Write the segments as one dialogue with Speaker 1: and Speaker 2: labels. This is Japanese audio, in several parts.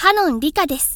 Speaker 1: ハノンリカです。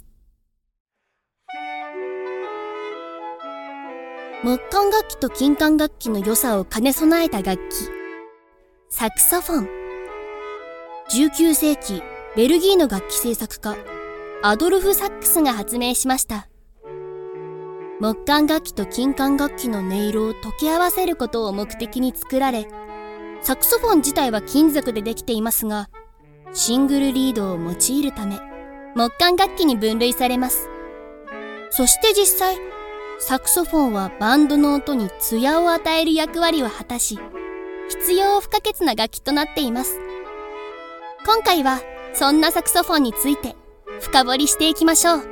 Speaker 1: 木管楽器と金管楽器の良さを兼ね備えた楽器、サクソフォン。19世紀、ベルギーの楽器製作家、アドルフ・サックスが発明しました。木管楽器と金管楽器の音色を溶け合わせることを目的に作られ、サクソフォン自体は金属でできていますが、シングルリードを用いるため、木管楽器に分類されます。そして実際、サクソフォンはバンドの音に艶を与える役割を果たし、必要不可欠な楽器となっています。今回はそんなサクソフォンについて深掘りしていきましょう。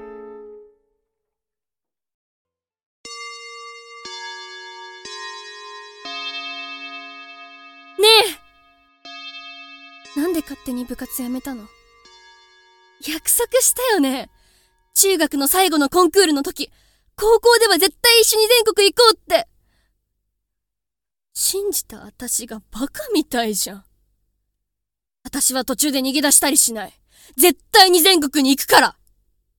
Speaker 1: ねえ、なんで勝手に部活やめたの？約束したよね。中学の最後のコンクールの時、高校では絶対一緒に全国行こうって。信じた私がバカみたいじゃん。私は途中で逃げ出したりしない。絶対に全国に行くから。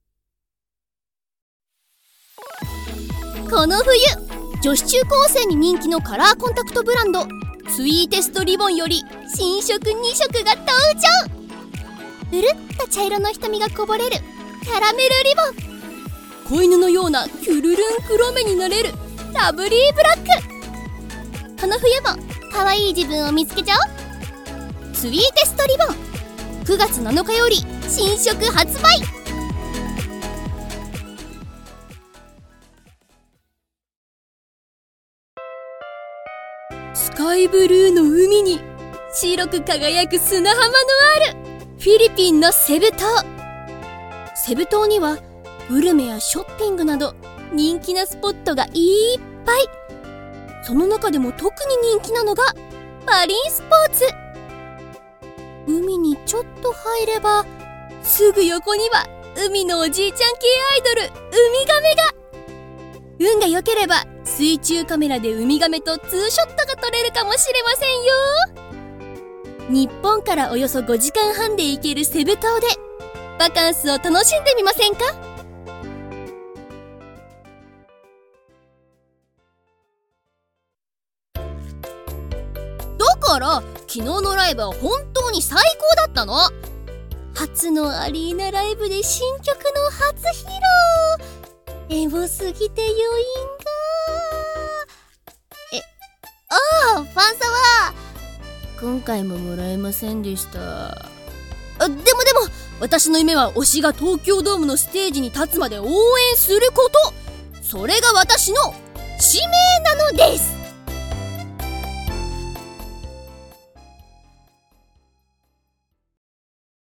Speaker 1: この冬、女子中高生に人気のカラーコンタクトブランド、スイーテストリボンより新色2色が登場。うるっと茶色の瞳がこぼれるキャラメルリボン。子犬のようなキュルルン黒目になれるラブリーブラック。この冬も可愛い自分を見つけちゃおう。スイーテストリボン、9月7日より新色発売。スカイブルーの海に白く輝く砂浜のあるフィリピンのセブ島。セブ島にはグルメやショッピングなど人気なスポットがいっぱい。その中でも特に人気なのがマリンスポーツ。海にちょっと入ればすぐ横には海のおじいちゃん系アイドルウミガメが。運が良ければ水中カメラでウミガメとツーショットが撮れるかもしれませんよ。日本からおよそ5時間半で行けるセブ島でバカンスを楽しんでみませんか？だから昨日のライブは本当に最高だったの。初のアリーナライブで新曲の初披露。エモすぎて余韻が。ファンサは今回ももらえませんでした。でも私の夢は推しが東京ドームのステージに立つまで応援すること。それが私の